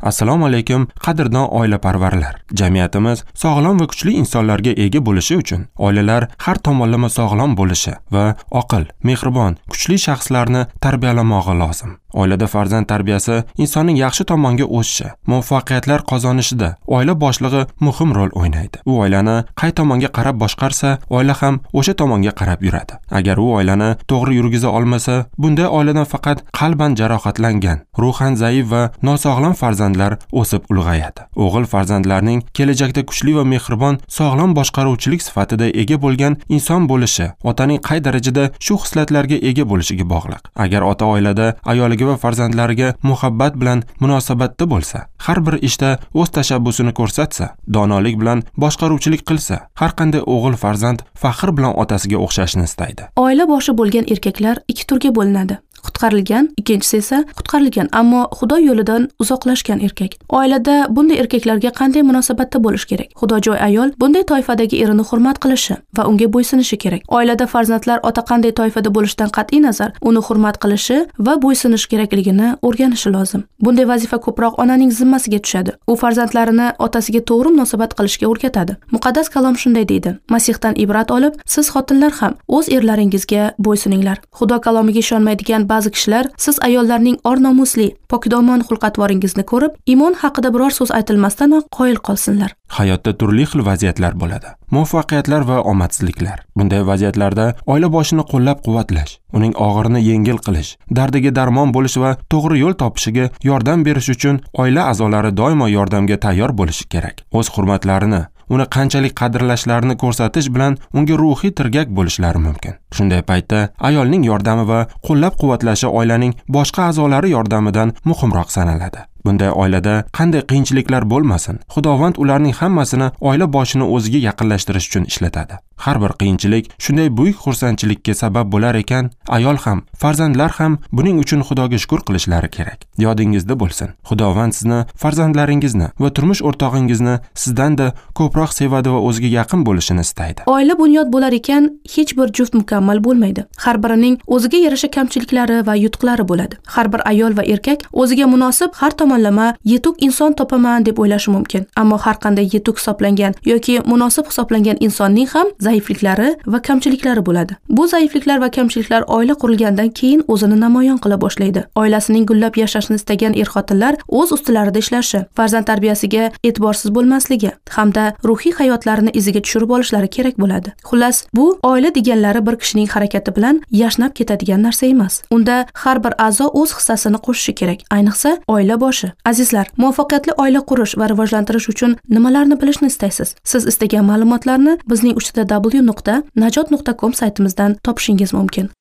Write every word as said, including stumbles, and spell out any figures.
Assalomu alaykum, qadrdon oilaparvarlar. Jamiyatimiz sog'lom va kuchli insonlarga ega bo'lishi uchun oilalar har tomonlama sog'lom bo'lishi va oqil, mehribon, kuchli shaxslarni tarbiyalamog'i lozim. Oilada farzand tarbiyasi insonning yaxshi tomonga o'sishi, muvaffaqiyatlar qozonishida oila boshlig'i muhim rol o'ynaydi. U oilani qay tomonga qarab boshqarsa, oila ham o'sha tomonga qarab yuradi. Agar u oilani to'g'ri yurgiza olmasa, bunday oiladan faqat qalban jarohatlangan, ruhan zaif va nosog'lom farzandlar o'sib ulg'ayadi. O'g'il farzandlarning kelajakda kuchli va mehribon, sog'lom boshqaruvchilik sifatida ega bo'lgan inson bo'lishi otaning qay darajada shu xislatlarga ega bo'lishiga bog'liq. Agar ota oilada ayoliga va farzandlariga muhabbat bilan munosabatda bo'lsa, har bir ishda o'z tashabbusini ko'rsatsa, donolik bilan boshqaruvchilik qilsa, har qanday o'g'il farzand faxr bilan otasiga o'xshashni istaydi. Oila boshi bo'lgan erkaklar ikki turga bo'linadi. Qutqarilgan, ikkinchisi esa qutqarilgan, ammo Xudo yo'lidan uzoqlashgan erkak. Oilada bunday erkaklarga qanday munosabatda bo'lish kerak? Xudojo'y ayol bunday toifadagi erini hurmat qilishi va unga bo'ysunishi kerak. Oilada farzandlar ota qanday toifada bo'lishidan qat'iy nazar, uni hurmat qilishi va bo'ysunishi kerakligini o'rganishi lozim. Bunday vazifa ko'proq onaning zimmasiga tushadi. U farzandlarini otasiga to'g'ri munosabat qilishga o'rgatadi. Muqaddas kalom shunday deydi: Masihdan ibrat olib, siz xotinlar ham o'z erlaringizga bo'ysuninglar. Xudo kalomiga ishonmaydigan ba'zi kishilar siz ayollarning or-nomusli, pokdomon xulq-atvoringizni ko'rib, iymon haqida biror so'z aytilmasdanoq qoyil qolsinlar. Hayotda turli xil vaziyatlar bo'ladi. Muvaffaqiyatlar va omadsizliklar. Bunday vaziyatlarda oila boshini qo'llab-quvvatlash, uning og'irini yengil qilish, dardiga darmon bo'lish va to'g'ri yo'l topishiga yordam berish uchun oila a'zolari doimo yordamga tayyor bo'lishi kerak. O'z hurmatlarini, uni qanchalik qadrlashlarini ko'rsatish bilan unga ruhiy tirgak bo'lishlari mumkin. Shunday paytda ayolning yordami va qo'llab-quvvatlashi oilaning boshqa a'zolari yordamidan muhimroq sanaladi. Bunday oilada qanday qiyinchiliklar bo'lmasin, Xudovand ularning hammasini oila boshini o'ziga yaqinlashtirish uchun ishlatadi. Har bir qiyinchilik shunday buyuk xursandchilikka sabab bo'lar ekan, ayol ham, farzandlar ham buning uchun Xudoga shukr qilishlari kerak. Yodingizda bo'lsin, Xudovand sizni, farzandlaringizni va turmush o'rtog'ingizni sizdan-da ko'proq sevadi va o'ziga yaqin bo'lishini istaydi. Oila bunyod bo'lar ekan, hech bir juft mukammal bo'lmaydi. Har birining o'ziga yarasha kamchiliklari va yutuqlari bo'ladi. Har bir ayol va erkak o'ziga munosib har tomonlama yetuk inson topaman deb o'ylashi mumkin. Ammo har qanday yetuk hisoblangan yoki munosib hisoblangan insonning ham zaifliklari va kamchiliklari bo'ladi. Bu zaifliklar va kamchiliklar oila qurilgandan keyin o'zini namoyon qila boshlaydi. Oilasining gullab yashashini istagan er-xotinlar o'z ustilarida ishlashi, farzand tarbiyasiga e'tiborsiz bo'lmasligi hamda ruhiy hayotlarini iziga tushirib olishlari kerak bo'ladi. Xullas, bu oila deganlari bir kishining harakati bilan yashnab ketadigan narsa emas. Unda har bir a'zo o'z hissasini qo'shishi kerak, ayniqsa oila boshi. Azizlar, muvaffaqiyatli oila qurish va rivojlantirish uchun nimalarni bilishni istaysiz? Siz istagan ma'lumotlarni bizning uchta w nuqta najot nuqta com saytimizdan topishingiz mumkin.